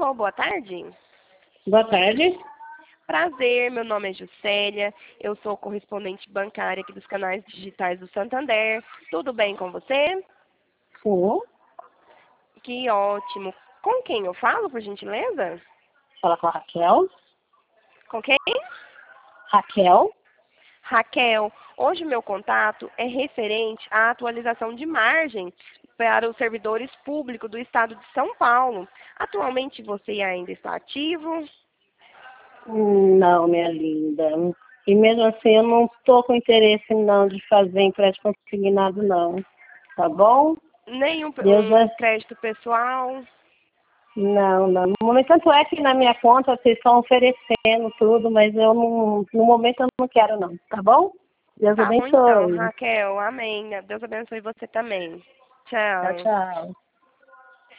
Alô, boa tarde. Boa tarde. Prazer, meu nome é Juscelia, eu sou correspondente bancária aqui dos canais digitais do Santander. Tudo bem com você? Sim. Que ótimo. Com quem eu falo, por gentileza? Fala com a Raquel. Com quem? Raquel. Raquel, hoje o meu contato é referente à atualização de margem para os servidores públicos do estado de São Paulo. Atualmente você ainda está ativo? Não, minha linda. E mesmo assim eu não estou com interesse não de fazer empréstimo consignado não. Tá bom? Nenhum Deus um crédito pessoal? Não, não. No momento, tanto é que na minha conta vocês estão oferecendo tudo, mas eu não, no momento eu não quero não. Tá bom? Deus Tá bom então, abençoe. Raquel. Amém. Deus abençoe você também. Tchau, Tchau. tchau.